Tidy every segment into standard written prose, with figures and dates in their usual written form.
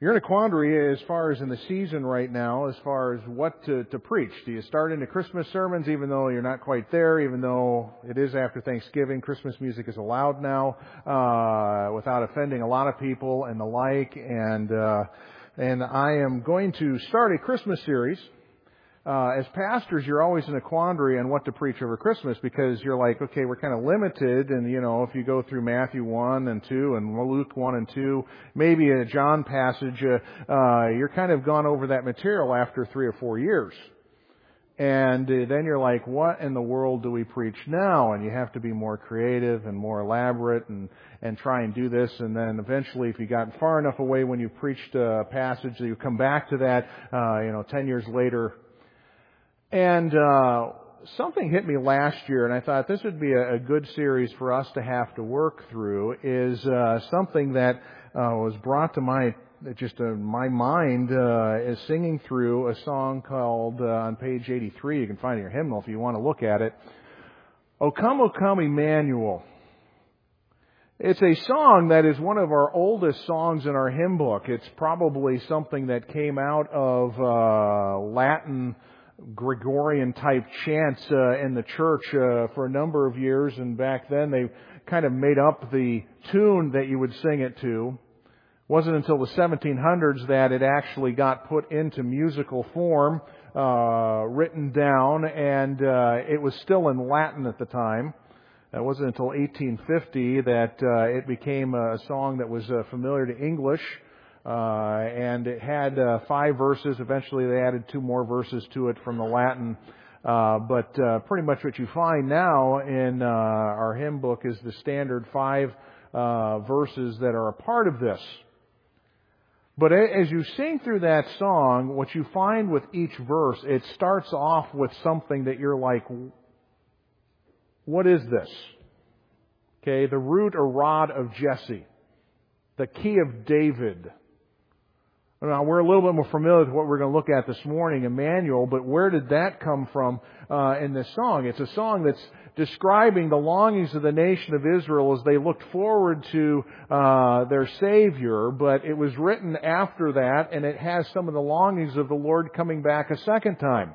You're in a quandary as far as in the season right now, as far as what to preach. Do you start into Christmas sermons even though you're not quite there, even though it is after Thanksgiving? Christmas music is allowed now, without offending a lot of people and the like. And I am going to start a Christmas series. As pastors, you're always in a quandary on what to preach over Christmas because you're like, okay, we're kind of limited, and if you go through Matthew 1 and 2 and Luke 1 and 2, maybe a John passage, you're kind of gone over that material after 3 or 4 years. And then you're like, what in the world do we preach now? And you have to be more creative and more elaborate and try and do this. And then eventually, if you got far enough away when you preached a passage, you come back to that, 10 years later. And something hit me last year, and I thought this would be a good series for us to have to work through, is something that was brought to my mind is singing through a song called, on page 83, you can find it in your hymnal if you want to look at it, O Come, Emmanuel. It's a song that is one of our oldest songs in our hymn book. It's probably something that came out of Latin Gregorian type chants in the church for a number of years, and back then they kind of made up the tune that you would sing it to. It wasn't until the 1700s that it actually got put into musical form, written down, and it was still in Latin at the time. It wasn't until 1850 that it became a song that was familiar to English. And it had 5 verses. Eventually they added 2 more verses to it from the Latin. But pretty much what you find now in our hymn book is the standard 5 verses that are a part of this. But as you sing through that song, what you find with each verse, it starts off with something that you're like, what is this? Okay, the root or rod of Jesse. The key of David. Now, we're a little bit more familiar with what we're going to look at this morning, Emmanuel, but where did that come from in this song? It's a song that's describing the longings of the nation of Israel as they looked forward to their Savior, but it was written after that, and it has some of the longings of the Lord coming back a second time.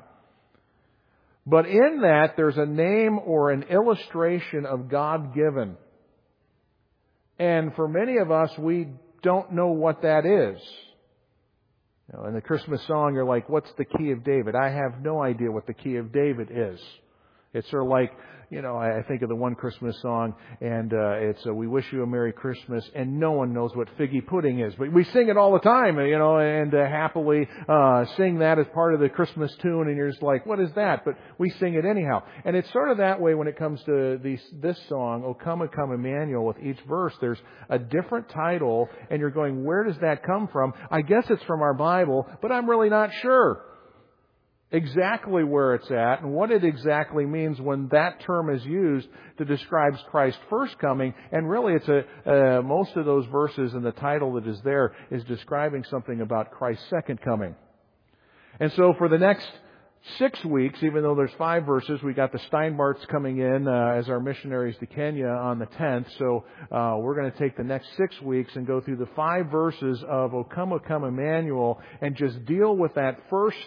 But in that, there's a name or an illustration of God given. And for many of us, we don't know what that is. In the Christmas song, you're like, what's the key of David? I have no idea what the key of David is. It's sort of like, I think of the one Christmas song, and it's We Wish You a Merry Christmas, and no one knows what figgy pudding is. But we sing it all the time, and happily sing that as part of the Christmas tune, and you're just like, what is that? But we sing it anyhow. And it's sort of that way when it comes to this song, O Come, Emmanuel. With each verse, there's a different title, and you're going, where does that come from? I guess it's from our Bible, but I'm really not sure exactly where it's at and what it exactly means when that term is used to describe Christ's first coming. And really it's most of those verses and the title that is there is describing something about Christ's second coming. And so for the next 6 weeks, even though there's 5 verses, we got the Steinbarts coming in as our missionaries to Kenya on the 10th. So we're going to take the next 6 weeks and go through the 5 verses of O Come, Emmanuel, and just deal with that first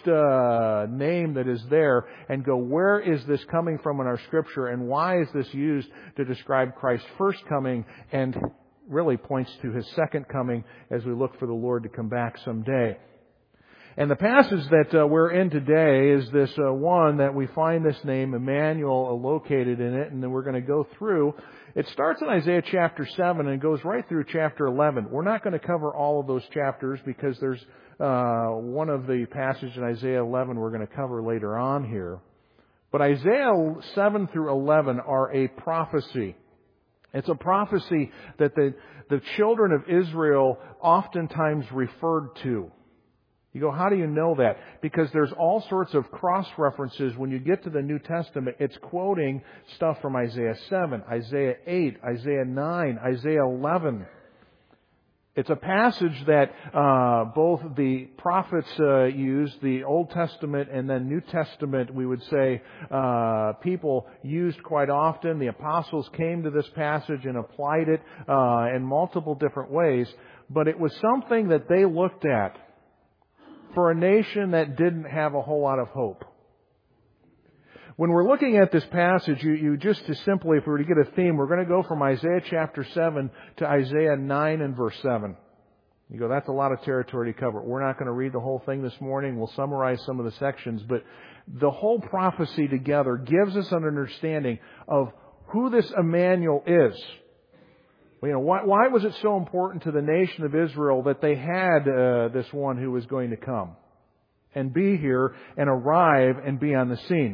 name that is there and go, where is this coming from in our Scripture, and why is this used to describe Christ's first coming, and really points to His second coming as we look for the Lord to come back someday. And the passage that we're in today is this one that we find this name, Emmanuel, located in it, and then we're going to go through. It starts in Isaiah chapter 7 and goes right through chapter 11. We're not going to cover all of those chapters because there's one of the passages in Isaiah 11 we're going to cover later on here. But Isaiah 7 through 11 are a prophecy. It's a prophecy that the children of Israel oftentimes referred to. You go, how do you know that? Because there's all sorts of cross-references. When you get to the New Testament, it's quoting stuff from Isaiah 7, Isaiah 8, Isaiah 9, Isaiah 11. It's a passage that both the prophets used, the Old Testament and then New Testament, we would say, people used quite often. The apostles came to this passage and applied it in multiple different ways. but it was something that they looked at for a nation that didn't have a whole lot of hope. When we're looking at this passage, you just to simply, if we were to get a theme, we're going to go from Isaiah chapter 7 to Isaiah 9 and verse 7. You go, that's a lot of territory to cover. We're not going to read the whole thing this morning. We'll summarize some of the sections, but the whole prophecy together gives us an understanding of who this Emmanuel is. Why was it so important to the nation of Israel that they had this one who was going to come and be here and arrive and be on the scene?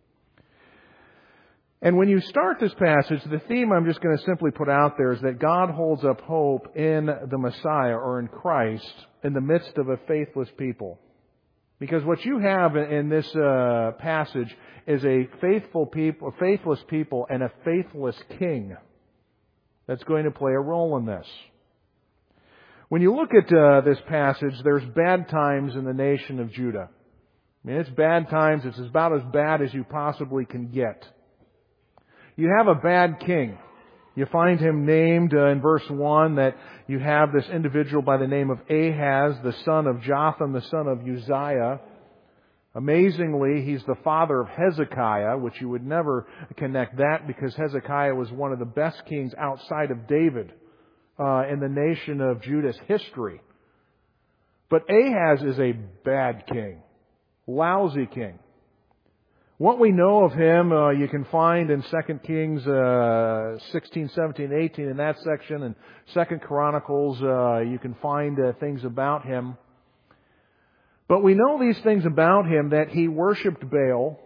And when you start this passage, the theme I'm just going to simply put out there is that God holds up hope in the Messiah or in Christ in the midst of a faithless people. Because what you have in this passage is a faithless people and a faithless king that's going to play a role in this. When you look at this passage, there's bad times in the nation of Judah. I mean, it's bad times. It's about as bad as you possibly can get. You have a bad king. You find him named in verse 1 that you have this individual by the name of Ahaz, the son of Jotham, the son of Uzziah. Amazingly, he's the father of Hezekiah, which you would never connect that because Hezekiah was one of the best kings outside of David in the nation of Judah's history. But Ahaz is a bad king, lousy king. What we know of him, you can find in 2 Kings 16, 17, 18 in that section, and 2 Chronicles, you can find things about him. But we know these things about him, that he worshipped Baal,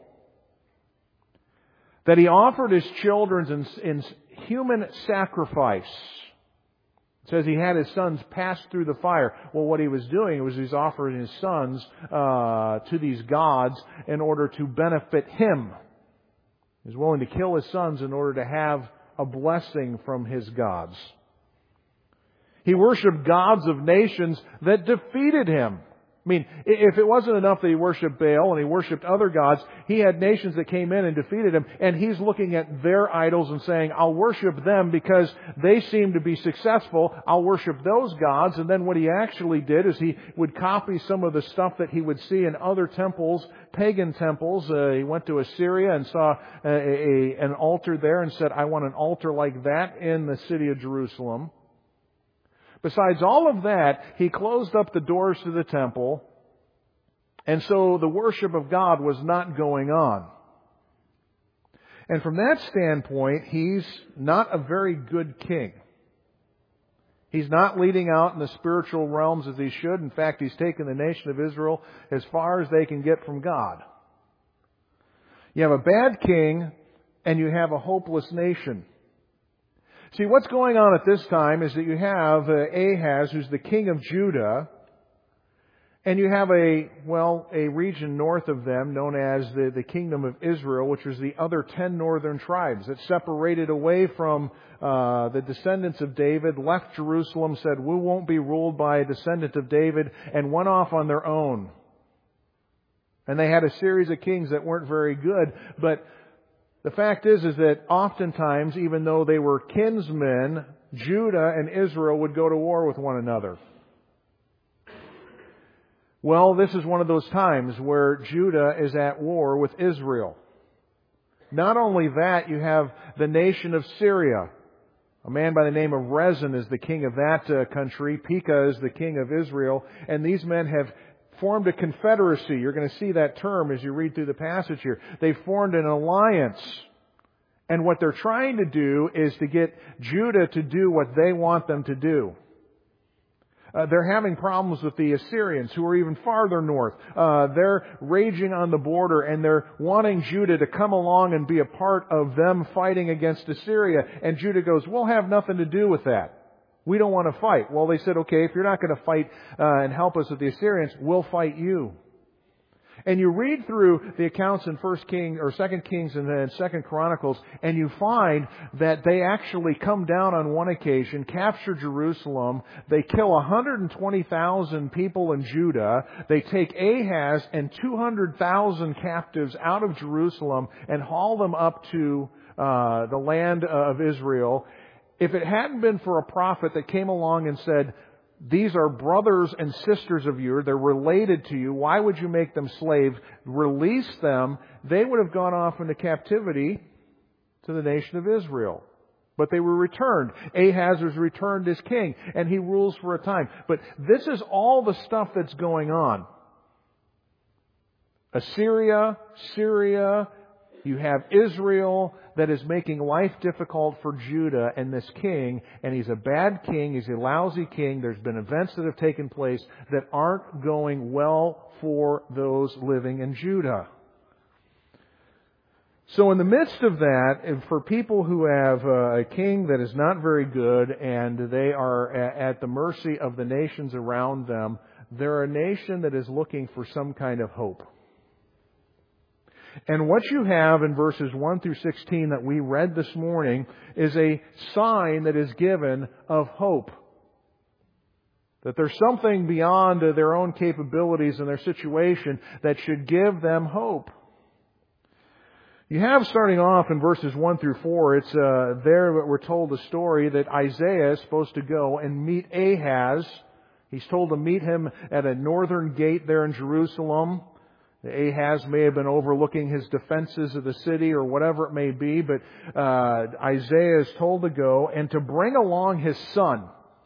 that he offered his children in human sacrifice. It says he had his sons pass through the fire. Well, what he was doing was he's offering his sons to these gods in order to benefit him. He was willing to kill his sons in order to have a blessing from his gods. He worshipped gods of nations that defeated him. I mean, if it wasn't enough that he worshipped Baal and he worshipped other gods, he had nations that came in and defeated him, and he's looking at their idols and saying, I'll worship them because they seem to be successful. I'll worship those gods. And then what he actually did is he would copy some of the stuff that he would see in other temples, pagan temples. He went to Assyria and saw an altar there and said, I want an altar like that in the city of Jerusalem. Besides all of that, he closed up the doors to the temple, and so the worship of God was not going on. And from that standpoint, he's not a very good king. He's not leading out in the spiritual realms as he should. In fact, he's taken the nation of Israel as far as they can get from God. You have a bad king, and you have a hopeless nation. See, what's going on at this time is that you have Ahaz, who's the king of Judah, and you have a region north of them known as the kingdom of Israel, which was the other 10 northern tribes that separated away from the descendants of David, left Jerusalem, said, we won't be ruled by a descendant of David, and went off on their own. And they had a series of kings that weren't very good, but the fact is that oftentimes, even though they were kinsmen, Judah and Israel would go to war with one another. Well, this is one of those times where Judah is at war with Israel. Not only that, you have the nation of Syria. A man by the name of Rezin is the king of that country. Pekah is the king of Israel. And these men have formed a confederacy. You're going to see that term as you read through the passage here. They formed an alliance. And what they're trying to do is to get Judah to do what they want them to do. They're having problems with the Assyrians, who are even farther north. They're raging on the border, and they're wanting Judah to come along and be a part of them fighting against Assyria. And Judah goes, we'll have nothing to do with that. We don't want to fight. Well, they said, okay, if you're not going to fight and help us with the Assyrians, we'll fight you. And you read through the accounts in 2 Kings and then 2 Chronicles, and you find that they actually come down on one occasion, capture Jerusalem, they kill 120,000 people in Judah, they take Ahaz and 200,000 captives out of Jerusalem and haul them up to the land of Israel. If it hadn't been for a prophet that came along and said, These are brothers and sisters of yours. They're related to you. Why would you make them slaves? Release them. They would have gone off into captivity to the nation of Israel. But they were returned. Ahaz was returned as king, and he rules for a time. But this is all the stuff that's going on. Assyria, Syria, you have Israel that is making life difficult for Judah and this king, and he's a bad king, he's a lousy king. There's been events that have taken place that aren't going well for those living in Judah. So in the midst of that, and for people who have a king that is not very good and they are at the mercy of the nations around them, they're a nation that is looking for some kind of hope. And what you have in verses 1 through 16 that we read this morning is a sign that is given of hope. That there's something beyond their own capabilities and their situation that should give them hope. You have, starting off in verses 1 through 4, it's there that we're told a story that Isaiah is supposed to go and meet Ahaz. He's told to meet him at a northern gate there in Jerusalem. Ahaz may have been overlooking his defenses of the city or whatever it may be, but Isaiah is told to go and to bring along his son.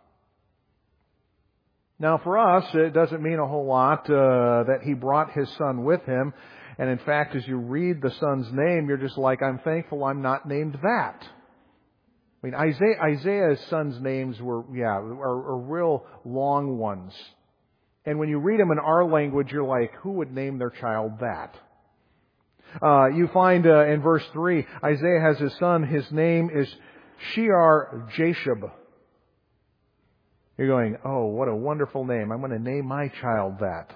Now for us, it doesn't mean a whole lot that he brought his son with him. And in fact, as you read the son's name, you're just like, I'm thankful I'm not named that. I mean, Isaiah's son's names are real long ones. And when you read them in our language, you're like, who would name their child that? You find in verse 3, Isaiah has his son, his name is Shear-Jashub. You're going, oh, what a wonderful name. I'm going to name my child that.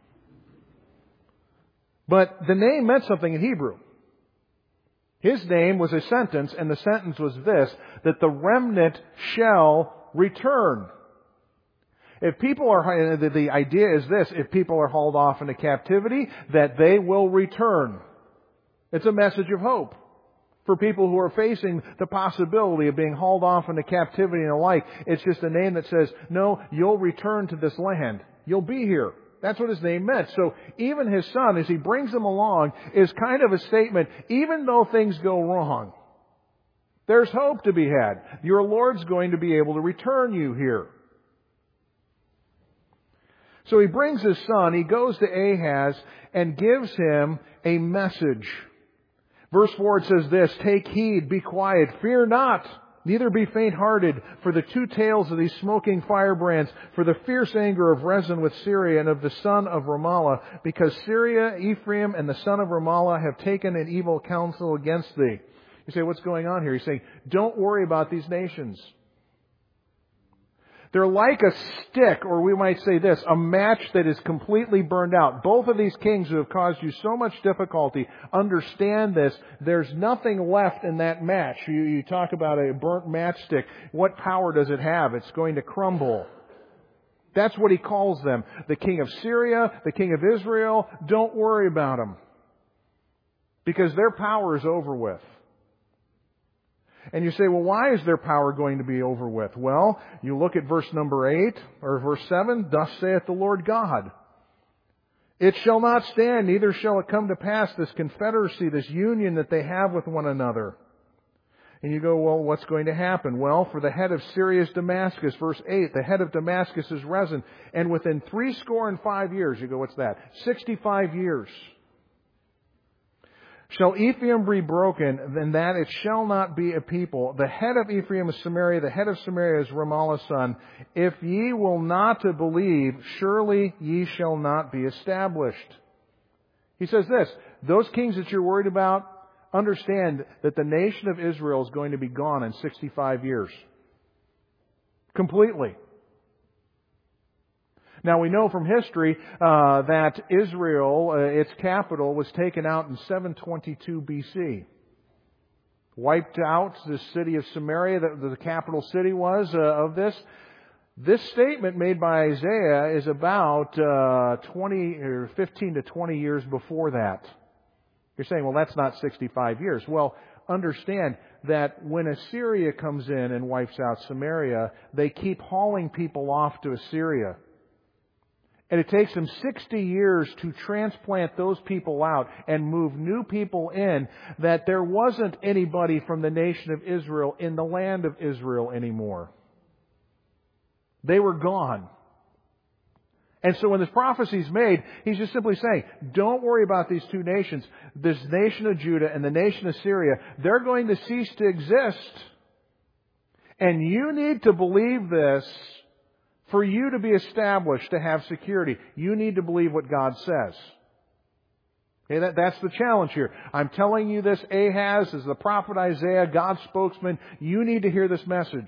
But the name meant something in Hebrew. His name was a sentence, and the sentence was this, that the remnant shall return. If people are, the idea is this, if people are hauled off into captivity, that they will return. It's a message of hope for people who are facing the possibility of being hauled off into captivity and the like. It's just a name that says, no, you'll return to this land. You'll be here. That's what his name meant. So even his son, as he brings them along, is kind of a statement, even though things go wrong, there's hope to be had. Your Lord's going to be able to return you here. So he brings his son, he goes to Ahaz and gives him a message. Verse 4 it says this, take heed, be quiet, fear not, neither be faint-hearted, for the two tails of these smoking firebrands, for the fierce anger of Rezin with Syria and of the son of Ramallah, because Syria, Ephraim, and the son of Ramallah have taken an evil counsel against thee. You say, what's going on here? He's saying, don't worry about these nations. They're like a stick, or we might say this, a match that is completely burned out. Both of these kings who have caused you so much difficulty, understand this. There's nothing left in that match. You talk about a burnt matchstick. What power does it have? It's going to crumble. That's what he calls them. The king of Syria, the king of Israel, don't worry about them. Because their power is over with. And you say, well, why is their power going to be over with? Well, you look at verse number 8, or verse 7, thus saith the Lord God. It shall not stand, neither shall it come to pass, this confederacy, this union that they have with one another. And you go, well, what's going to happen? Well, for the head of Syria is Damascus, verse 8, the head of Damascus is Rezin, and within 65 years, you go, what's that? 65 years. Shall Ephraim be broken, then that it shall not be a people. The head of Ephraim is Samaria, the head of Samaria is Ramallah's son. If ye will not believe, surely ye shall not be established. He says this, those kings that you're worried about, understand that the nation of Israel is going to be gone in 65 years. Completely. Now we know from history that Israel, its capital, was taken out in 722 BC. Wiped out the city of Samaria, the capital city was of this. This statement made by Isaiah is about 15 to 20 years before that. You're saying, well, that's not 65 years. Well, understand that when Assyria comes in and wipes out Samaria, they keep hauling people off to Assyria. And it takes them 60 years to transplant those people out and move new people in, that there wasn't anybody from the nation of Israel in the land of Israel anymore. They were gone. And so when this prophecy is made, he's just simply saying, don't worry about these two nations. This nation of Judah and the nation of Syria, they're going to cease to exist. And you need to believe this for you to be established, to have security. You need to believe what God says. Okay, that's the challenge here. I'm telling you this. Ahaz is the prophet Isaiah, God's spokesman. You need to hear this message.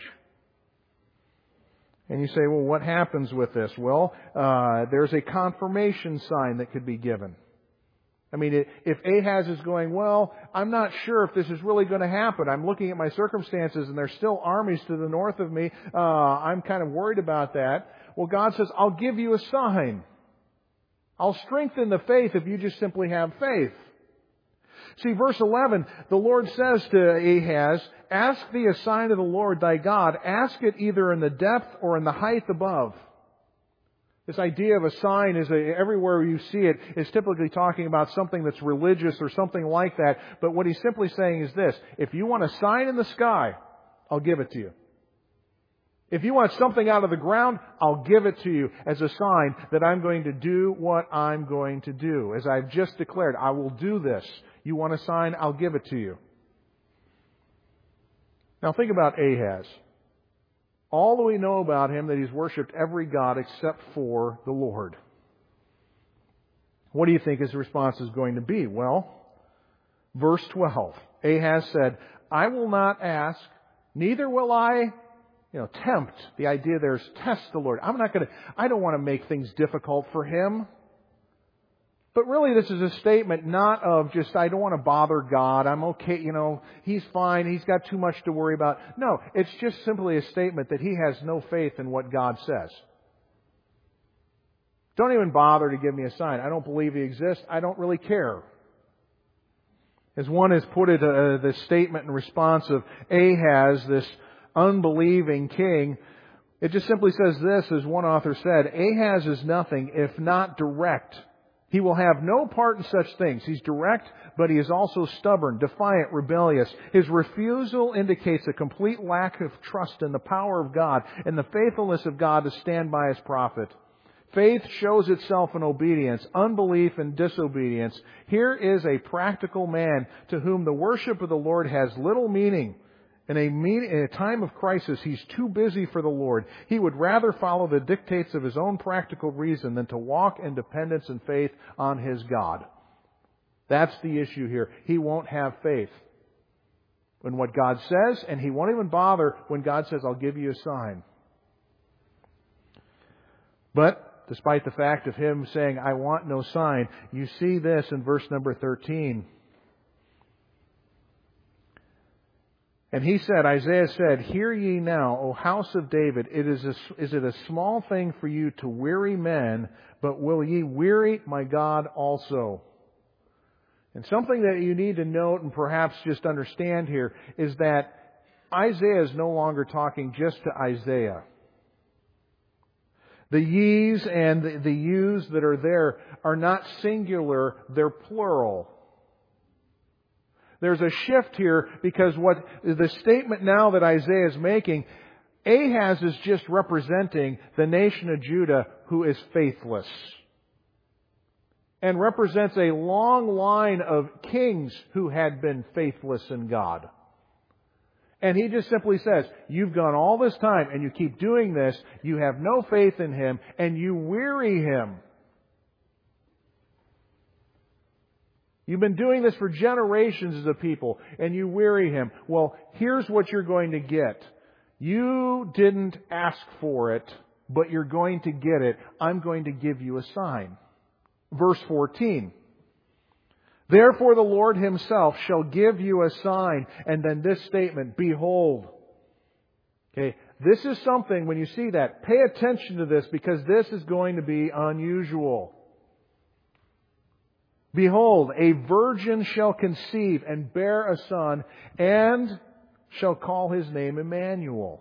And you say, well, what happens with this? Well, there's a confirmation sign that could be given. I mean, if Ahaz is going, well, I'm not sure if this is really going to happen. I'm looking at my circumstances and there's still armies to the north of me. I'm kind of worried about that. Well, God says, I'll give you a sign. I'll strengthen the faith if you just simply have faith. See, verse 11, the Lord says to Ahaz, ask thee a sign of the Lord thy God. Ask it either in the depth or in the height above. This idea of a sign is everywhere you see it is typically talking about something that's religious or something like that. But what he's simply saying is this: if you want a sign in the sky, I'll give it to you. If you want something out of the ground, I'll give it to you as a sign that I'm going to do what I'm going to do. As I've just declared, I will do this. You want a sign? I'll give it to you. Now think about Ahaz. All that we know about him, that he's worshipped every god except for the Lord. What do you think his response is going to be? Well, verse 12. Ahaz said, I will not ask, neither will I, tempt. The idea there is test the Lord. I don't want to make things difficult for him. But really this is a statement not of just, I don't want to bother God. I'm okay, He's fine. He's got too much to worry about. No, it's just simply a statement that he has no faith in what God says. Don't even bother to give me a sign. I don't believe He exists. I don't really care. As one has put it, this statement in response of Ahaz, this unbelieving king, it just simply says this, as one author said, Ahaz is nothing if not direct. He will have no part in such things. He's direct, but he is also stubborn, defiant, rebellious. His refusal indicates a complete lack of trust in the power of God and the faithfulness of God to stand by His prophet. Faith shows itself in obedience, unbelief in disobedience. Here is a practical man to whom the worship of the Lord has little meaning. In a time of crisis, he's too busy for the Lord. He would rather follow the dictates of his own practical reason than to walk in dependence and faith on his God. That's the issue here. He won't have faith in what God says, and he won't even bother when God says, I'll give you a sign. But despite the fact of him saying, I want no sign, you see this in verse number 13. And he said, Isaiah said, hear ye now, O house of David, is it a small thing for you to weary men, but will ye weary my God also? And something that you need to note and perhaps just understand here is that Isaiah is no longer talking just to Isaiah. The ye's and the you's that are there are not singular, they're plural. There's a shift here because what the statement now that Isaiah is making, Ahaz is just representing the nation of Judah who is faithless. And represents a long line of kings who had been faithless in God. And he just simply says, you've gone all this time and you keep doing this, you have no faith in Him, and you weary Him. You've been doing this for generations as a people, and you weary Him. Well, here's what you're going to get. You didn't ask for it, but you're going to get it. I'm going to give you a sign. Verse 14. Therefore the Lord Himself shall give you a sign. And then this statement, behold. Okay, this is something, when you see that, pay attention to this because this is going to be unusual. Behold, a virgin shall conceive and bear a son, and shall call his name Emmanuel.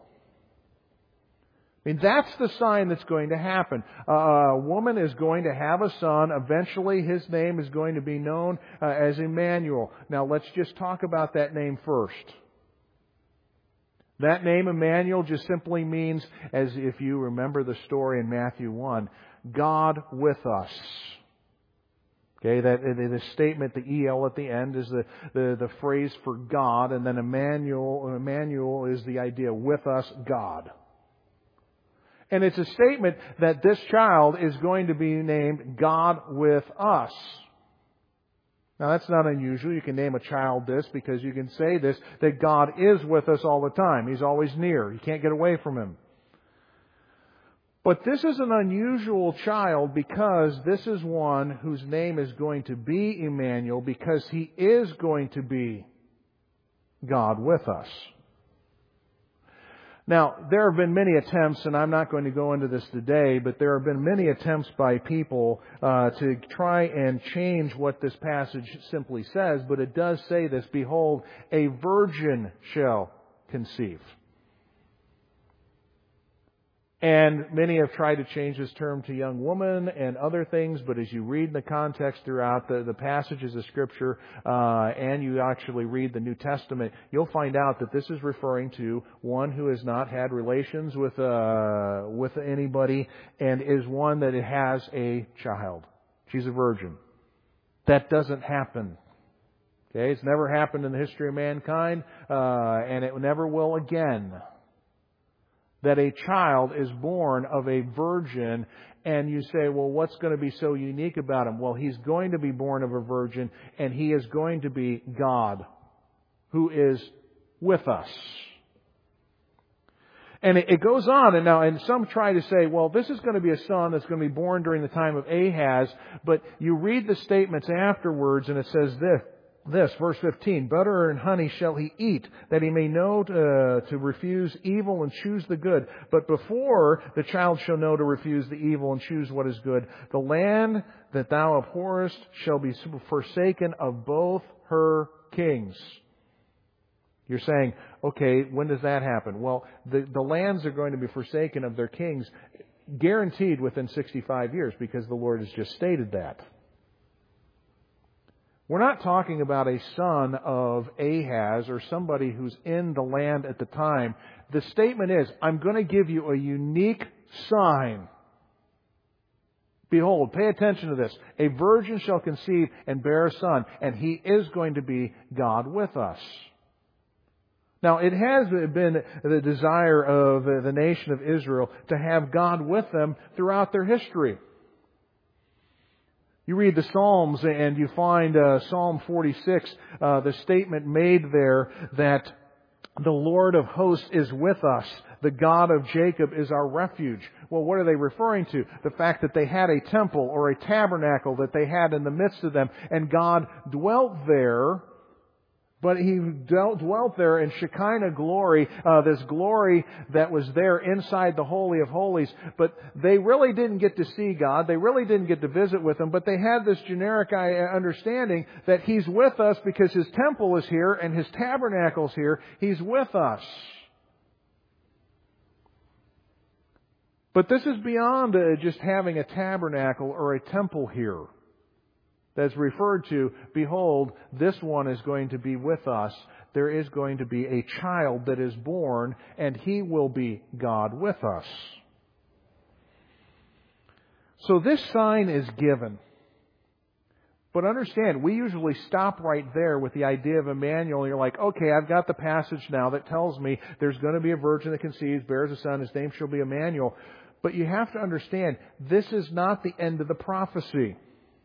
I mean, that's the sign that's going to happen. A woman is going to have a son. Eventually, his name is going to be known as Emmanuel. Now, let's just talk about that name first. That name, Emmanuel, just simply means, as if you remember the story in Matthew 1, God with us. Okay, the statement, the EL at the end, is the phrase for God, and then Emmanuel is the idea, with us, God. And it's a statement that this child is going to be named God with us. Now that's not unusual. You can name a child this because you can say this, that God is with us all the time. He's always near. You can't get away from Him. But this is an unusual child because this is one whose name is going to be Emmanuel, because He is going to be God with us. Now, there have been many attempts, and I'm not going to go into this today, but there have been many attempts by people to try and change what this passage simply says, but it does say this, behold, a virgin shall conceive. And many have tried to change this term to young woman and other things, but as you read the context throughout the passages of Scripture, and you actually read the New Testament, you'll find out that this is referring to one who has not had relations with anybody and is one that has a child. She's a virgin. That doesn't happen. Okay, it's never happened in the history of mankind, and it never will again. That a child is born of a virgin, and you say, well, what's going to be so unique about him? Well, he's going to be born of a virgin, and he is going to be God, who is with us. And it goes on, and some try to say, well, this is going to be a son that's going to be born during the time of Ahaz, but you read the statements afterwards, and it says this, verse 15, butter and honey shall he eat, that he may know to refuse evil and choose the good. But before the child shall know to refuse the evil and choose what is good, the land that thou abhorrest shall be forsaken of both her kings. You're saying, okay, when does that happen? Well, the lands are going to be forsaken of their kings, guaranteed within 65 years, because the Lord has just stated that. We're not talking about a son of Ahaz or somebody who's in the land at the time. The statement is, I'm going to give you a unique sign. Behold, pay attention to this. A virgin shall conceive and bear a son, and he is going to be God with us. Now, it has been the desire of the nation of Israel to have God with them throughout their history. You read the Psalms and you find Psalm 46, the statement made there that the Lord of hosts is with us. The God of Jacob is our refuge. Well, what are they referring to? The fact that they had a temple or a tabernacle that they had in the midst of them, and God dwelt there. But He dwelt there in Shekinah glory, this glory that was there inside the Holy of Holies. But they really didn't get to see God. They really didn't get to visit with Him. But they had this generic understanding that He's with us because His temple is here and His tabernacle is here. He's with us. But this is beyond just having a tabernacle or a temple here. That's referred to, behold, this one is going to be with us. There is going to be a child that is born, and he will be God with us. So this sign is given. But understand, we usually stop right there with the idea of Emmanuel. You're like, okay, I've got the passage now that tells me there's going to be a virgin that conceives, bears a son, his name shall be Emmanuel. But you have to understand, this is not the end of the prophecy.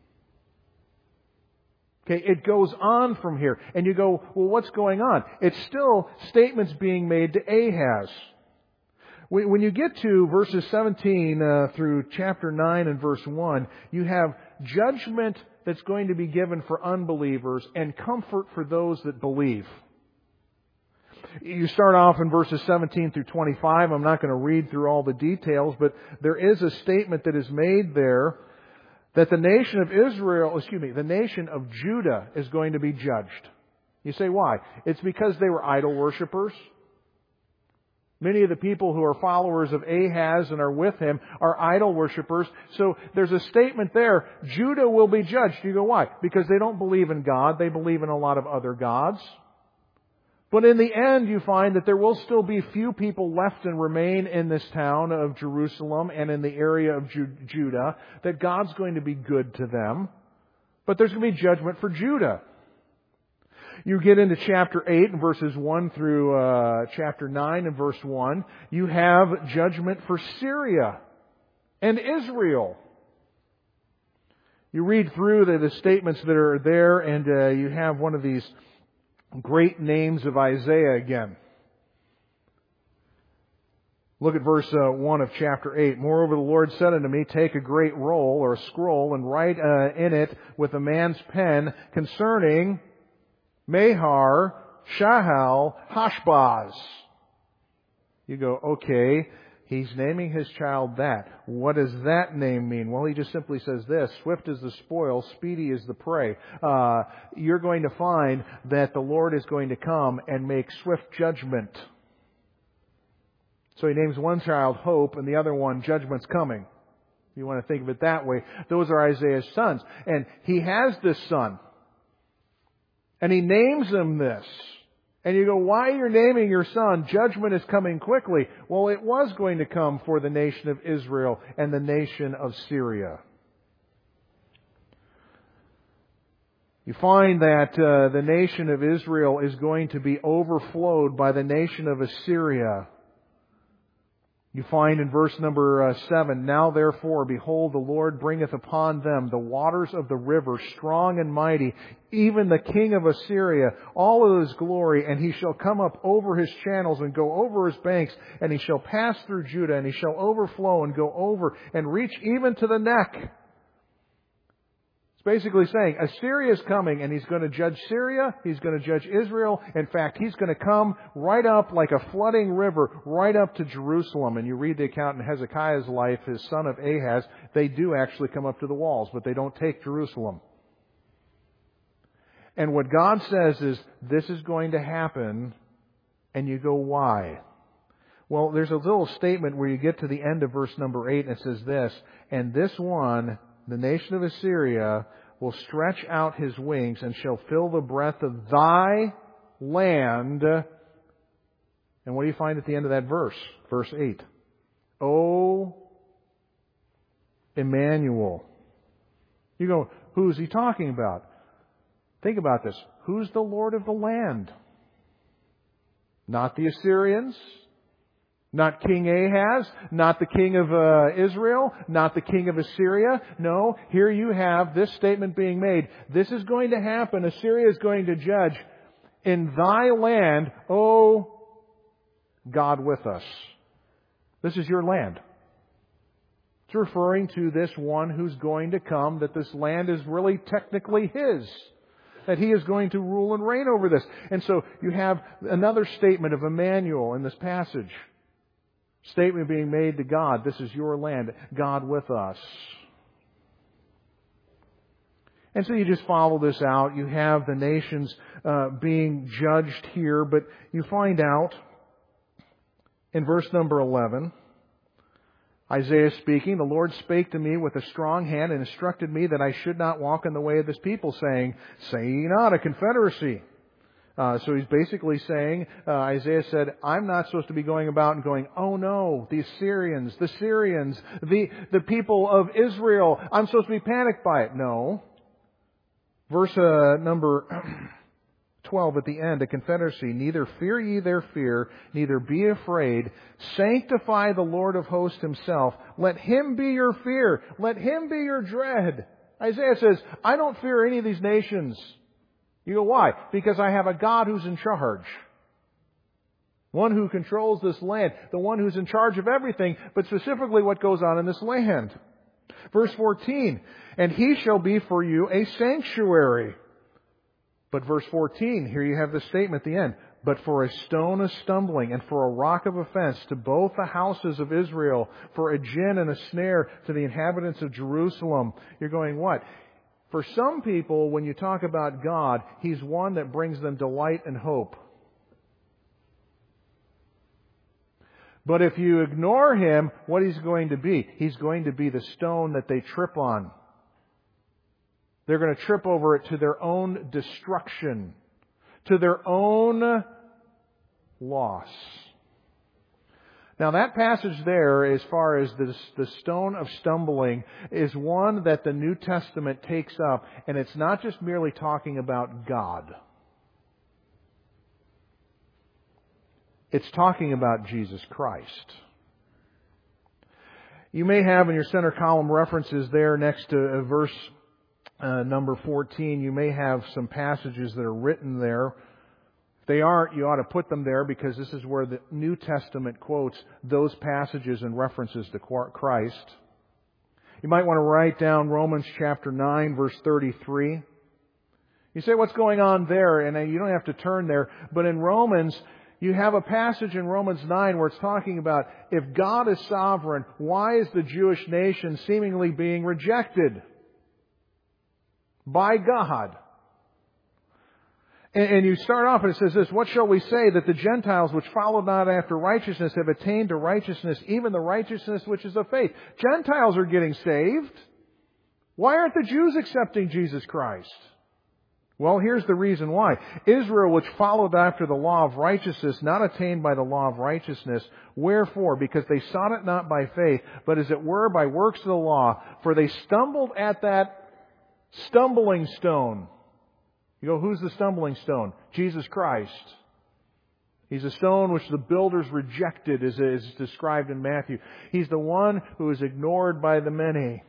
Okay, it goes on from here. And you go, well, what's going on? It's still statements being made to Ahaz. When you get to verses 17 through chapter 9 and verse 1, you have judgment that's going to be given for unbelievers and comfort for those that believe. You start off in verses 17 through 25. I'm not going to read through all the details, but there is a statement that is made there that the nation of the nation of Judah is going to be judged. You say, why? It's because they were idol worshippers. Many of the people who are followers of Ahaz and are with him are idol worshippers. So there's a statement there, Judah will be judged. You go, why? Because they don't believe in God. They believe in a lot of other gods. But in the end, you find that there will still be few people left and remain in this town of Jerusalem and in the area of Judah, that God's going to be good to them. But there's going to be judgment for Judah. You get into chapter 8 and verses 1 through chapter 9 and verse 1. You have judgment for Syria and Israel. You read through the statements that are there, and you have one of these great names of Isaiah again. Look at verse 1 of chapter 8. Moreover, the Lord said unto me, take a great roll or a scroll and write in it with a man's pen concerning Mahar, Shahal, Hashbaz. You go, okay, he's naming his child that. What does that name mean? Well, he just simply says this, swift is the spoil, speedy is the prey. You're going to find that the Lord is going to come and make swift judgment. So he names one child Hope and the other one Judgment's Coming. If you want to think of it that way. Those are Isaiah's sons. And he has this son. And he names him this. And you go, why are you naming your son? Judgment is coming quickly. Well, it was going to come for the nation of Israel and the nation of Syria. You find that the nation of Israel is going to be overflowed by the nation of Assyria. You find in verse number 7, now therefore, behold, the Lord bringeth upon them the waters of the river, strong and mighty, even the king of Assyria, all of his glory, and he shall come up over his channels and go over his banks, and he shall pass through Judah, and he shall overflow and go over and reach even to the neck. It's basically saying Assyria is coming and he's going to judge Syria, he's going to judge Israel. In fact, he's going to come right up like a flooding river, right up to Jerusalem. And you read the account in Hezekiah's life, his son of Ahaz, they do actually come up to the walls, but they don't take Jerusalem. And what God says is, this is going to happen, and you go, why? Well, there's a little statement where you get to the end of verse number 8, and it says this, and this one, the nation of Assyria, will stretch out his wings and shall fill the breadth of thy land. And what do you find at the end of that verse? Verse 8. O Emmanuel. You go, who's he talking about? Think about this. Who's the Lord of the land? Not the Assyrians. Not King Ahaz, not the king of Israel, not the king of Assyria. No, here you have this statement being made. This is going to happen. Assyria is going to judge. In thy land, O God with us. This is your land. It's referring to this one who's going to come, that this land is really technically his. That he is going to rule and reign over this. And so you have another statement of Emmanuel in this passage. Statement being made to God, this is your land, God with us. And so you just follow this out. You have the nations being judged here, but you find out in verse number 11, Isaiah speaking, the Lord spake to me with a strong hand and instructed me that I should not walk in the way of this people, saying, say ye not a confederacy. So he's basically saying, Isaiah said, I'm not supposed to be going about and going, oh no, the Assyrians, the Syrians, the people of Israel, I'm supposed to be panicked by it. No. Verse number 12 at the end, a confederacy, neither fear ye their fear, neither be afraid. Sanctify the Lord of hosts himself. Let him be your fear. Let him be your dread. Isaiah says, I don't fear any of these nations. You go, why? Because I have a God who's in charge. One who controls this land. The one who's in charge of everything, but specifically what goes on in this land. Verse 14, and he shall be for you a sanctuary. But verse 14, here you have the statement at the end. but for a stone of stumbling and for a rock of offense to both the houses of Israel, for a gin and a snare to the inhabitants of Jerusalem. You're going, what? For some people, when you talk about God, He's one that brings them delight and hope. But if you ignore Him, what He's going to be? He's going to be the stone that they trip on. They're going to trip over it to their own destruction, to their own loss. Now that passage there, as far as the stone of stumbling, is one that the New Testament takes up, and it's not just merely talking about God. It's talking about Jesus Christ. You may have in your center column references there next to verse number 14. You may have some passages that are written there. If they aren't, you ought to put them there because this is where the New Testament quotes those passages and references to Christ. You might want to write down Romans chapter 9, verse 33. You say, what's going on there? And you don't have to turn there. But in Romans, you have a passage in Romans 9 where it's talking about if God is sovereign, why is the Jewish nation seemingly being rejected by God? And you start off and it says this, what shall we say that the Gentiles which followed not after righteousness have attained to righteousness, even the righteousness which is of faith? Gentiles are getting saved. Why aren't the Jews accepting Jesus Christ? Well, here's the reason why. Israel, which followed after the law of righteousness, not attained by the law of righteousness. Wherefore? Because they sought it not by faith, but as it were by works of the law. For they stumbled at that stumbling stone. You go, who's the stumbling stone? Jesus Christ. He's a stone which the builders rejected, as is described in Matthew. He's the one who is ignored by the many.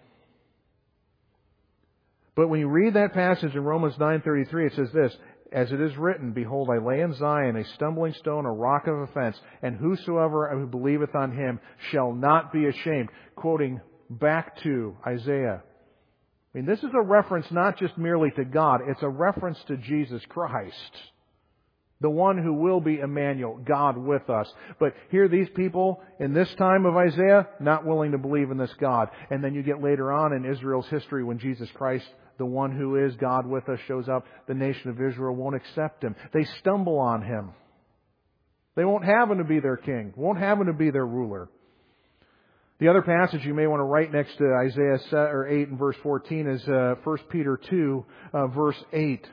But when you read that passage in Romans 9:33, it says this, as it is written, behold, I lay in Zion a stumbling stone, a rock of offense, and whosoever who believeth on Him shall not be ashamed. Quoting back to Isaiah. I mean, this is a reference not just merely to God, it's a reference to Jesus Christ. The one who will be Emmanuel, God with us. But here these people in this time of Isaiah, not willing to believe in this God. And then you get later on in Israel's history when Jesus Christ, the one who is God with us, shows up, the nation of Israel won't accept Him. They stumble on Him. They won't have Him to be their king, won't have Him to be their ruler. The other passage you may want to write next to Isaiah 8 and verse 14 is 1 Peter 2, verse 8.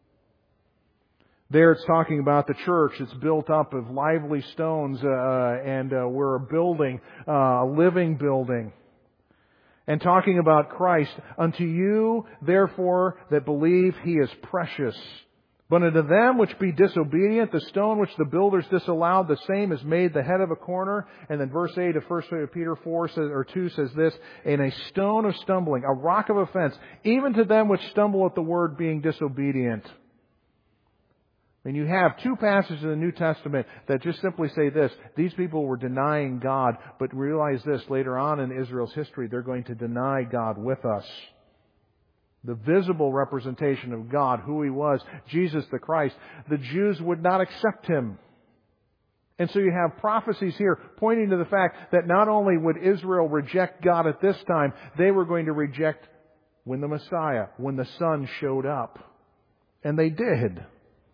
There it's talking about the church. It's built up of lively stones and we're a building, a living building. And talking about Christ, unto you, therefore, that believe He is precious. But unto them which be disobedient, the stone which the builders disallowed, the same is made the head of a corner. And then verse 8 of 1 Peter 2 says this, and a stone of stumbling, a rock of offense, even to them which stumble at the word being disobedient. And you have two passages in the New Testament that just simply say this, these people were denying God, but realize this, later on in Israel's history, they're going to deny God with us. The visible representation of God, who He was, Jesus the Christ. The Jews would not accept Him. And so you have prophecies here pointing to the fact that not only would Israel reject God at this time, they were going to reject when the Messiah, when the Son showed up. And they did.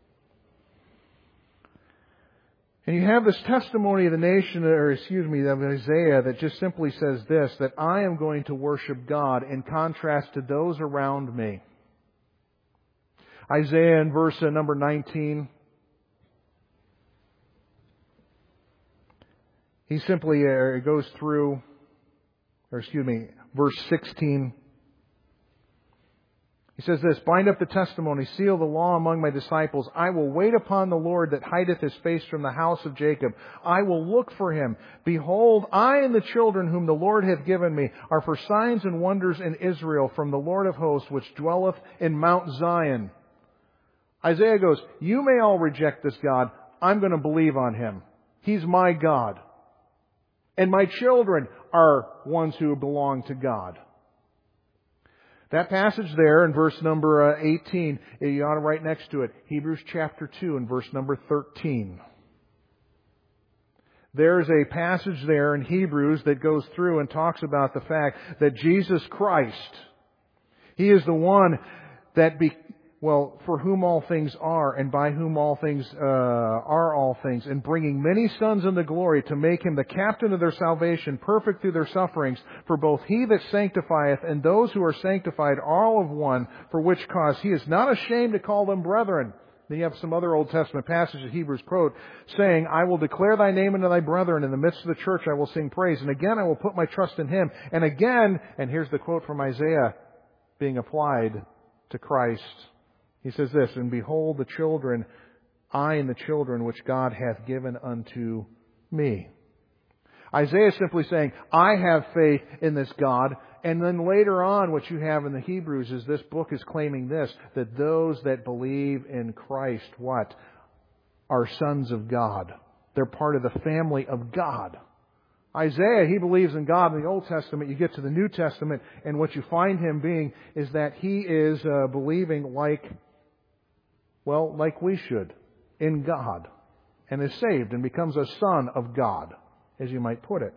And you have this testimony of the nation, of Isaiah that just simply says this, that I am going to worship God in contrast to those around me. Isaiah in verse number 19, he simply goes through, verse 16. He says this, bind up the testimony, seal the law among my disciples. I will wait upon the Lord that hideth His face from the house of Jacob. I will look for Him. Behold, I and the children whom the Lord hath given me are for signs and wonders in Israel from the Lord of hosts, which dwelleth in Mount Zion. Isaiah goes, you may all reject this God. I'm going to believe on Him. He's my God. And my children are ones who belong to God. That passage there in verse number 18, you ought to write next to it, Hebrews chapter 2 and verse number 13. There's a passage there in Hebrews that goes through and talks about the fact that Jesus Christ, He is the one that for whom all things are, and by whom all things are all things, and bringing many sons into glory, to make Him the captain of their salvation, perfect through their sufferings. For both He that sanctifieth and those who are sanctified are all of one, for which cause He is not ashamed to call them brethren. Then you have some other Old Testament passage that Hebrews quote, saying, I will declare Thy name unto Thy brethren, in the midst of the church I will sing praise. And again I will put my trust in Him. And again, and here's the quote from Isaiah being applied to Christ. He says this, and behold the children, I and the children which God hath given unto me. Isaiah is simply saying, I have faith in this God. And then later on, what you have in the Hebrews is this book is claiming this, that those that believe in Christ, what? Are sons of God. They're part of the family of God. Isaiah, he believes in God in the Old Testament. You get to the New Testament, and what you find him being is that he is believing like we should, in God, and is saved and becomes a son of God, as you might put it.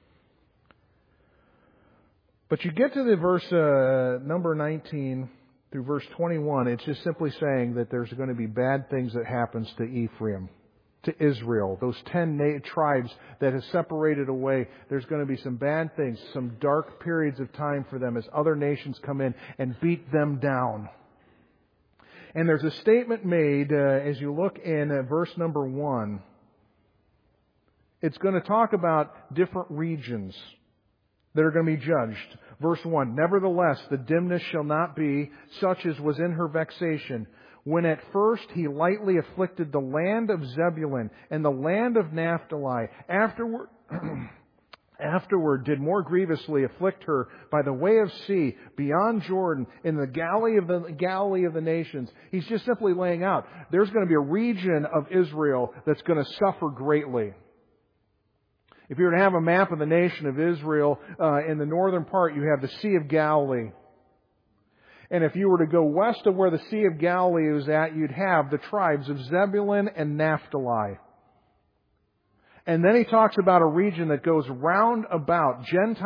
But you get to the verse number 19 through verse 21, it's just simply saying that there's going to be bad things that happens to Ephraim, to Israel, those 10 tribes that have separated away. There's going to be some bad things, some dark periods of time for them as other nations come in and beat them down. And there's a statement made as you look in verse number 1. It's going to talk about different regions that are going to be judged. Verse 1, nevertheless, the dimness shall not be such as was in her vexation, when at first He lightly afflicted the land of Zebulun and the land of Naphtali. Afterward did more grievously afflict her by the way of sea, beyond Jordan, in the Galilee of the nations. He's just simply laying out, there's going to be a region of Israel that's going to suffer greatly. If you were to have a map of the nation of Israel, in the northern part you have the Sea of Galilee. And if you were to go west of where the Sea of Galilee is at, you'd have the tribes of Zebulun and Naphtali. And then he talks about a region that goes round about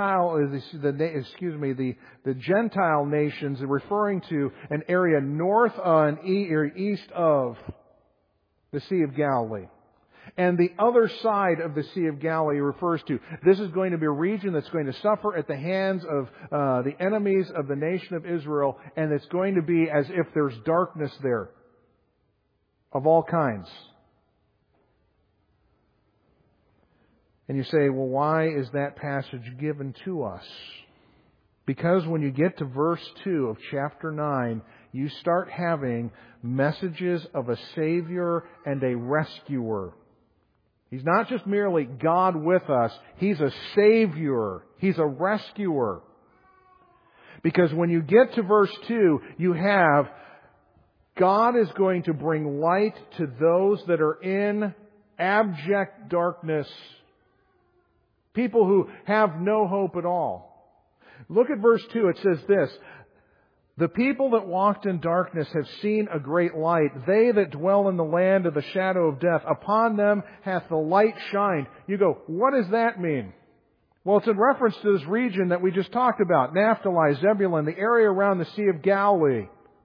the Gentile nations, referring to an area north and east of the Sea of Galilee. And the other side of the Sea of Galilee refers to, this is going to be a region that's going to suffer at the hands of the enemies of the nation of Israel, and it's going to be as if there's darkness there of all kinds. And you say, well, why is that passage given to us? Because when you get to verse 2 of chapter 9, you start having messages of a Savior and a rescuer. He's not just merely God with us. He's a Savior. He's a rescuer. Because when you get to verse 2, you have God is going to bring light to those that are in abject darkness. People who have no hope at all. Look at verse 2. It says this, the people that walked in darkness have seen a great light. They that dwell in the land of the shadow of death, upon them hath the light shined. You go, what does that mean? Well, it's in reference to this region that we just talked about. Naphtali, Zebulun, the area around the Sea of Galilee.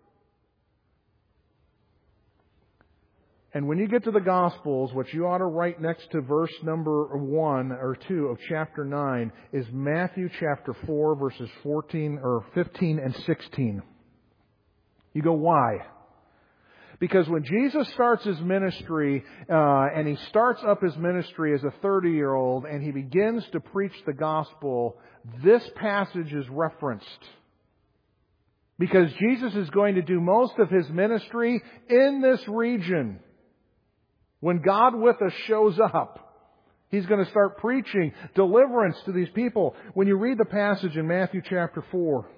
And when you get to the Gospels, what you ought to write next to verse number 1 or 2 of chapter 9 is Matthew chapter 4 verses 15 and 16. You go, why? Because when Jesus starts His ministry, and He starts up His ministry as a 30-year-old, and He begins to preach the Gospel, this passage is referenced. Because Jesus is going to do most of His ministry in this region. When God with us shows up, He's going to start preaching deliverance to these people. When you read the passage in Matthew chapter 4,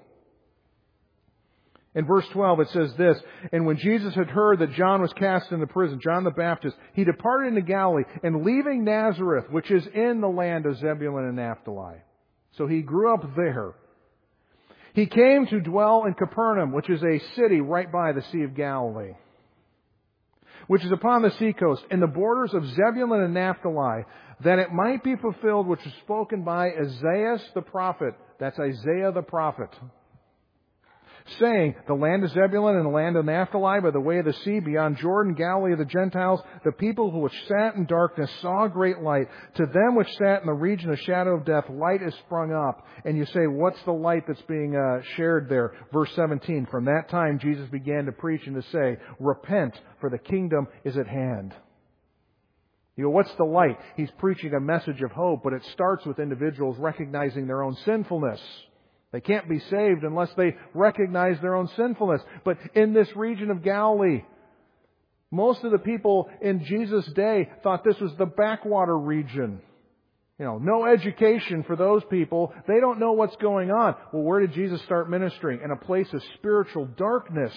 in verse 12 it says this, and when Jesus had heard that John was cast into prison, John the Baptist, He departed into Galilee, and leaving Nazareth, which is in the land of Zebulun and Naphtali. So He grew up there. He came to dwell in Capernaum, which is a city right by the Sea of Galilee, which is upon the seacoast, in the borders of Zebulun and Naphtali, that it might be fulfilled which was spoken by Isaiah the prophet. That's Isaiah the prophet, saying, the land of Zebulun and the land of Naphtali by the way of the sea beyond Jordan, Galilee of the Gentiles, the people which sat in darkness saw a great light. To them which sat in the region of shadow of death, light is sprung up. And you say, what's the light that's being shared there? Verse 17, from that time Jesus began to preach and to say, repent, for the kingdom is at hand. You know, what's the light? He's preaching a message of hope, but it starts with individuals recognizing their own sinfulness. They can't be saved unless they recognize their own sinfulness. But in this region of Galilee, most of the people in Jesus' day thought this was the backwater region. You know, no education for those people. They don't know what's going on. Well, where did Jesus start ministering? In a place of spiritual darkness.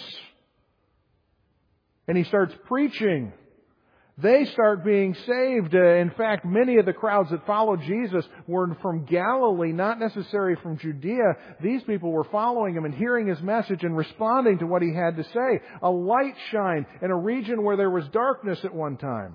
And He starts preaching. They start being saved. In fact, many of the crowds that followed Jesus were from Galilee, not necessarily from Judea. These people were following Him and hearing His message and responding to what He had to say. A light shined in a region where there was darkness at one time.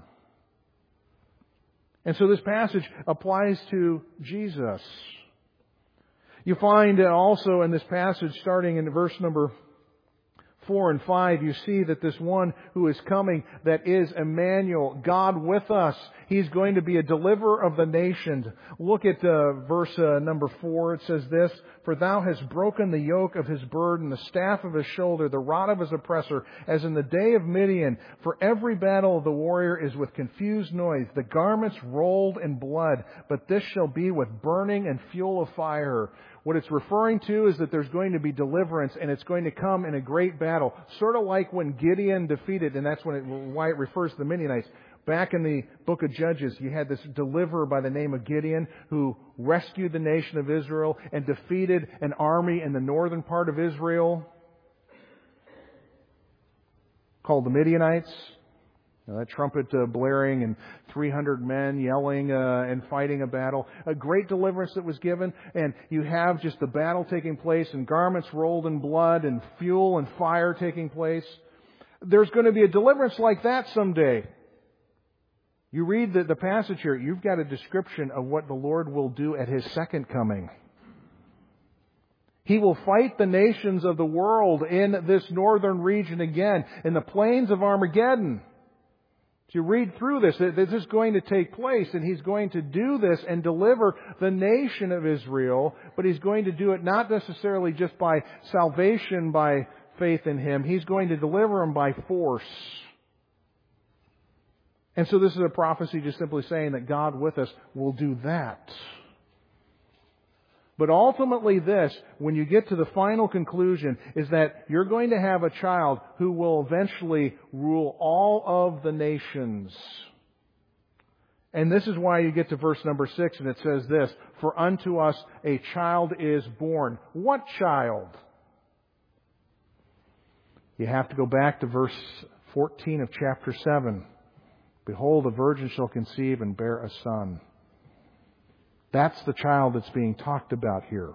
And so this passage applies to Jesus. You find also in this passage, starting in verse number 4 and 5, you see that this one who is coming, that is Emmanuel, God with us. He's going to be a deliverer of the nations. Look at verse number 4. It says this, for thou hast broken the yoke of his burden, the staff of his shoulder, the rod of his oppressor, as in the day of Midian. For every battle of the warrior is with confused noise, the garments rolled in blood, but this shall be with burning and fuel of fire. What it's referring to is that there's going to be deliverance, and it's going to come in a great battle. Sort of like when Gideon defeated, and that's why it refers to the Midianites. Back in the book of Judges, you had this deliverer by the name of Gideon who rescued the nation of Israel and defeated an army in the northern part of Israel called the Midianites. That trumpet blaring and 300 men yelling and fighting a battle. A great deliverance that was given. And you have just the battle taking place and garments rolled in blood and fuel and fire taking place. There's going to be a deliverance like that someday. You read the passage here, you've got a description of what the Lord will do at His second coming. He will fight the nations of the world in this northern region again, in the plains of Armageddon. As you read through this is going to take place, and He's going to do this and deliver the nation of Israel, but He's going to do it not necessarily just by salvation, by faith in Him. He's going to deliver them by force. And so this is a prophecy just simply saying that God with us will do that. But ultimately this, when you get to the final conclusion, is that you're going to have a child who will eventually rule all of the nations. And this is why you get to verse number 6, and it says this, for unto us a child is born. What child? You have to go back to verse 14 of chapter 7. Behold, a virgin shall conceive and bear a son. That's the child that's being talked about here.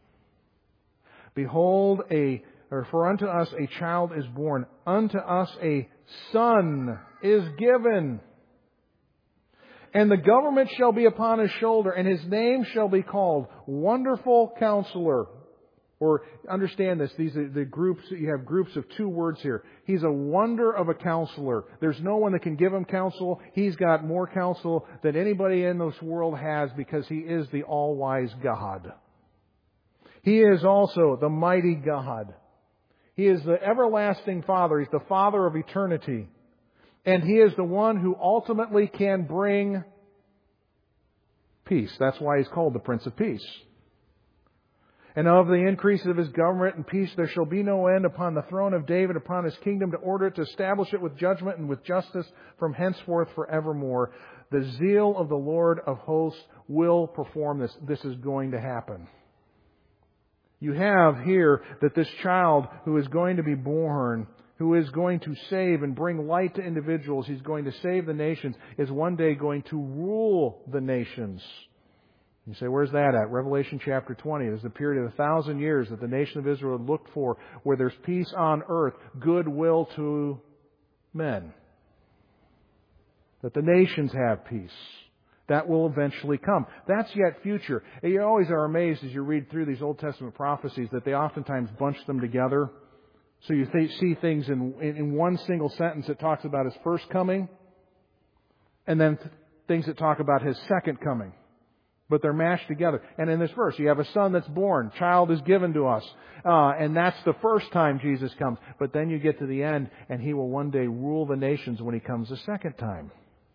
Behold, for unto us a child is born, unto us a son is given. And the government shall be upon his shoulder, and his name shall be called Wonderful Counselor. Or understand this, these are the groups, you have groups of two words here. He's a wonder of a counselor. There's no one that can give him counsel. He's got more counsel than anybody in this world has because He is the all-wise God. He is also the mighty God. He is the everlasting Father. He's the Father of eternity. And He is the one who ultimately can bring peace. That's why He's called the Prince of Peace. And of the increase of His government and peace there shall be no end upon the throne of David, upon His kingdom, to order it, to establish it with judgment and with justice from henceforth forevermore. The zeal of the Lord of hosts will perform this. This is going to happen. You have here that this child who is going to be born, who is going to save and bring light to individuals, He's going to save the nations, is one day going to rule the nations. You say, where's that at? Revelation chapter 20. There's a period of 1,000 years that the nation of Israel had looked for, where there's peace on earth, goodwill to men. That the nations have peace. That will eventually come. That's yet future. And you always are amazed as you read through these Old Testament prophecies that they oftentimes bunch them together. So you see things in one single sentence that talks about His first coming, and then things that talk about His second coming. But they're mashed together. And in this verse, you have a son that's born. Child is given to us. And that's the first time Jesus comes. But then you get to the end, and He will one day rule the nations when He comes the second time.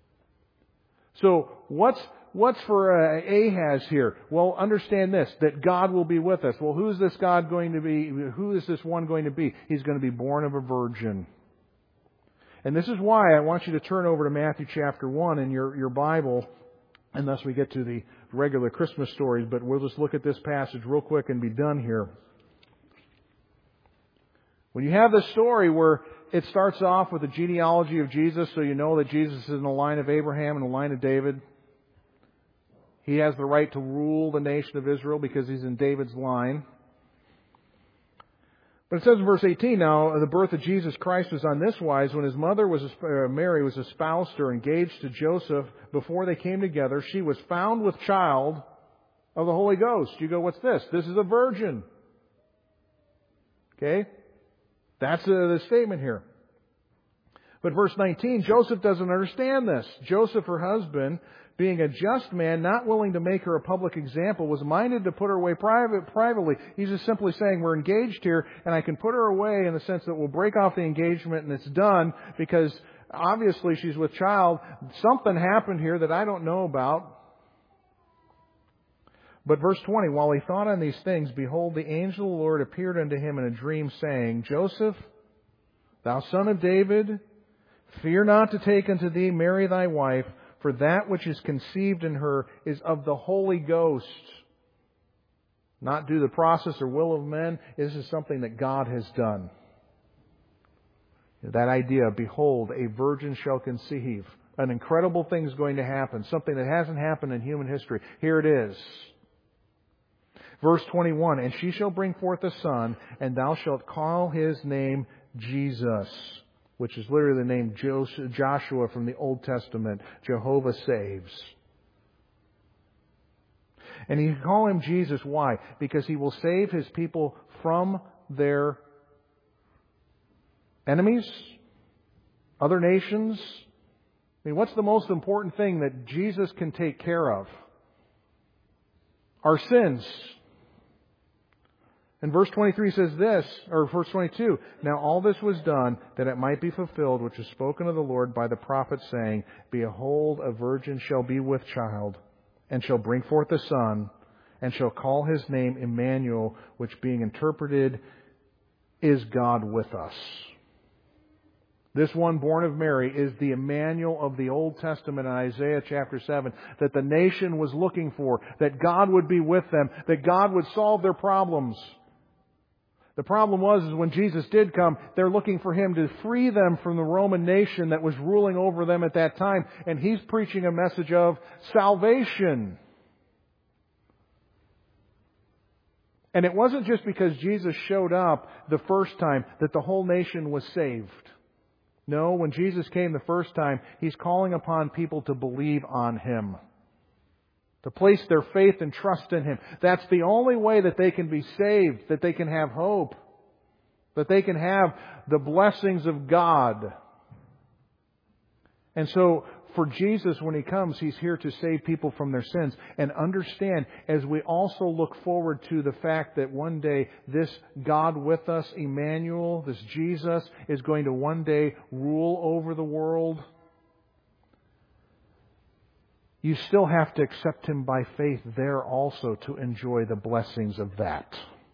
So what's for Ahaz here? Well, understand this, that God will be with us. Well, who's this God going to be? Who is this one going to be? He's going to be born of a virgin. And this is why I want you to turn over to Matthew chapter 1 in your Bible, and thus we get to the regular Christmas stories, but we'll just look at this passage real quick and be done here. When you have this story where it starts off with the genealogy of Jesus, so you know that Jesus is in the line of Abraham and the line of David. He has the right to rule the nation of Israel because he's in David's line. But it says in verse 18, now the birth of Jesus Christ was on this wise: when His mother Mary was espoused or engaged to Joseph, before they came together, she was found with child of the Holy Ghost. You go, what's this? This is a virgin. Okay? That's the statement here. But verse 19, Joseph doesn't understand this. Joseph, her husband, being a just man, not willing to make her a public example, was minded to put her away privately. He's just simply saying, we're engaged here, and I can put her away in the sense that we'll break off the engagement and it's done, because obviously she's with child. Something happened here that I don't know about. But verse 20, while he thought on these things, behold, the angel of the Lord appeared unto him in a dream, saying, Joseph, thou son of David, fear not to take unto thee Mary thy wife, for that which is conceived in her is of the Holy Ghost. Not due the process or will of men. This is something that God has done. That idea, behold, a virgin shall conceive. An incredible thing is going to happen. Something that hasn't happened in human history. Here it is. Verse 21, and she shall bring forth a son, and thou shalt call his name Jesus, which is literally the name Joshua from the Old Testament. Jehovah saves. And you call him Jesus. Why? Because He will save His people from their enemies, other nations. I mean, what's the most important thing that Jesus can take care of? Our sins. And verse 23 says this, or verse 22, now all this was done that it might be fulfilled, which was spoken of the Lord by the prophet, saying, behold, a virgin shall be with child, and shall bring forth a son, and shall call his name Emmanuel, which being interpreted is God with us. This one born of Mary is the Emmanuel of the Old Testament in Isaiah chapter 7 that the nation was looking for, that God would be with them, that God would solve their problems. The problem is when Jesus did come, they're looking for Him to free them from the Roman nation that was ruling over them at that time. And He's preaching a message of salvation. And it wasn't just because Jesus showed up the first time that the whole nation was saved. No, when Jesus came the first time, He's calling upon people to believe on Him. To place their faith and trust in Him. That's the only way that they can be saved, that they can have hope, that they can have the blessings of God. And so, for Jesus, when He comes, He's here to save people from their sins. And understand, as we also look forward to the fact that one day this God with us, Emmanuel, this Jesus, is going to one day rule over the world. You still have to accept Him by faith there also to enjoy the blessings of that.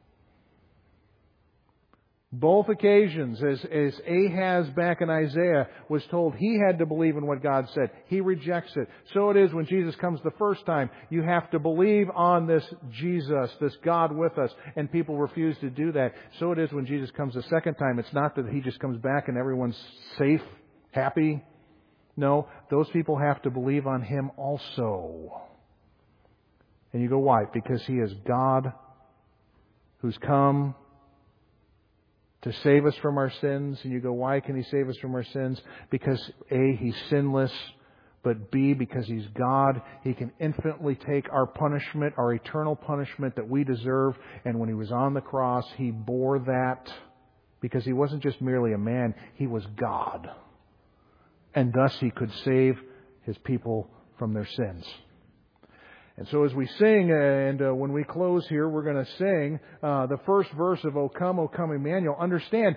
Both occasions, as Ahaz back in Isaiah was told he had to believe in what God said. He rejects it. So it is when Jesus comes the first time. You have to believe on this Jesus, this God with us. And people refuse to do that. So it is when Jesus comes the second time. It's not that He just comes back and everyone's safe, happy. No, those people have to believe on Him also. And you go, why? Because He is God who's come to save us from our sins. And you go, why can He save us from our sins? Because A, He's sinless, but B, because He's God, He can infinitely take our punishment, our eternal punishment that we deserve. And when He was on the cross, He bore that because He wasn't just merely a man, He was God. And thus He could save His people from their sins. And so as we sing, and when we close here, we're going to sing the first verse of O Come, Emmanuel. Understand,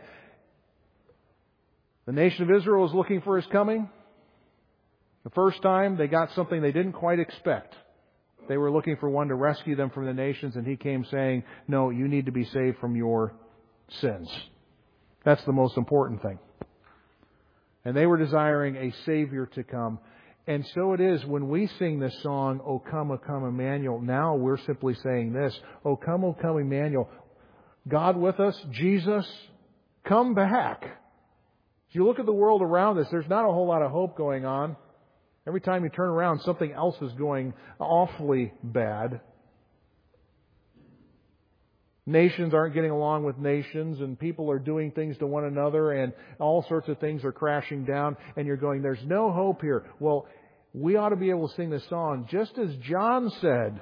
the nation of Israel is looking for His coming. The first time, they got something they didn't quite expect. They were looking for one to rescue them from the nations, and He came saying, no, you need to be saved from your sins. That's the most important thing. And they were desiring a Savior to come. And so it is when we sing this song, O come, Emmanuel. Now we're simply saying this, O come, Emmanuel. God with us, Jesus, come back. If you look at the world around us, there's not a whole lot of hope going on. Every time you turn around, something else is going awfully bad. Nations aren't getting along with nations, and people are doing things to one another, and all sorts of things are crashing down, and you're going, there's no hope here. Well, we ought to be able to sing this song just as John said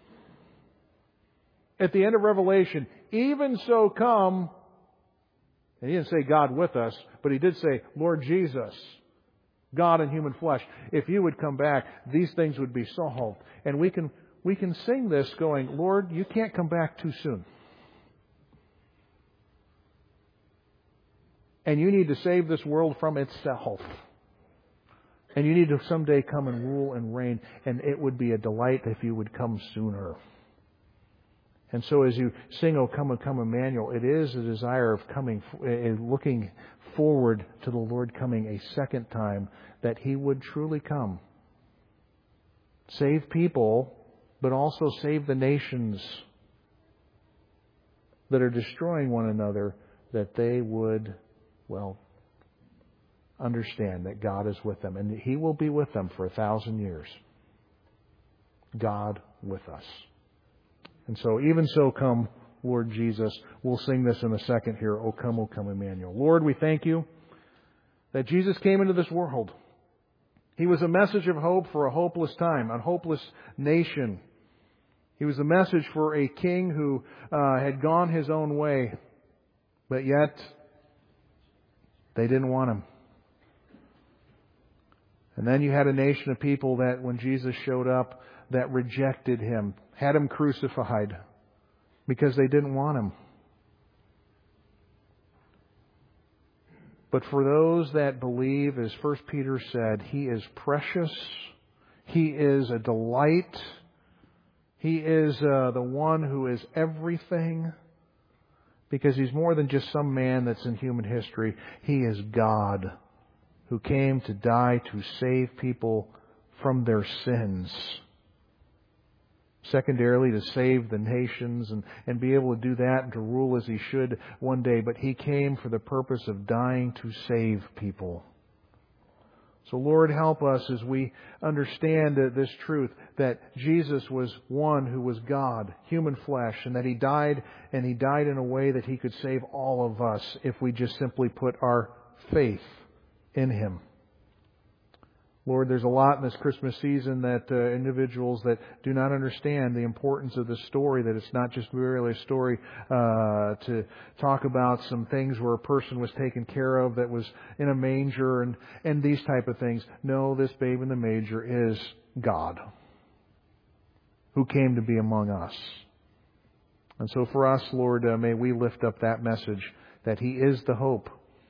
at the end of Revelation, even so come, and he didn't say God with us, but he did say, Lord Jesus, God in human flesh, if you would come back, these things would be solved. And we can sing this going, Lord, you can't come back too soon. And you need to save this world from itself. And you need to someday come and rule and reign. And it would be a delight if you would come sooner. And so as you sing, O come, Emmanuel, it is a desire of coming, looking forward to the Lord coming a second time, that He would truly come. Save people, but also save the nations that are destroying one another, that they would, understand that God is with them. And He will be with them for 1,000 years. God with us. And so, even so come, Lord Jesus. We'll sing this in a second here. O come, Emmanuel. Lord, we thank You that Jesus came into this world. He was a message of hope for a hopeless time, a hopeless nation. He was a message for a king who had gone his own way, but yet they didn't want Him. And then you had a nation of people that when Jesus showed up, that rejected Him, had Him crucified because they didn't want Him. But for those that believe, as 1 Peter said, He is precious. He is a delight. He is the one who is everything. Because He's more than just some man that's in human history. He is God who came to die to save people from their sins. Secondarily, to save the nations and be able to do that and to rule as He should one day. But He came for the purpose of dying to save people. So Lord, help us as we understand this truth that Jesus was one who was God, human flesh, and that He died in a way that He could save all of us if we just simply put our faith in Him. Lord, there's a lot in this Christmas season that individuals that do not understand the importance of this story, that it's not just merely a story to talk about some things where a person was taken care of that was in a manger and these type of things. No, this babe in the manger is God who came to be among us. And so for us, Lord, may we lift up that message that He is the hope.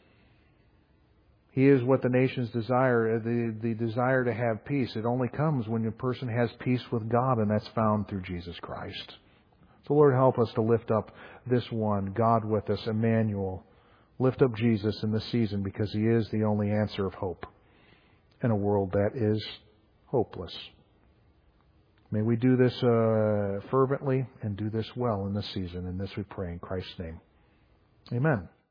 He is what the nations desire, the desire to have peace. It only comes when a person has peace with God, and that's found through Jesus Christ. So Lord, help us to lift up this one, God with us, Emmanuel. Lift up Jesus in this season because He is the only answer of hope in a world that is hopeless. May we do this fervently and do this well in this season. And this we pray in Christ's name. Amen.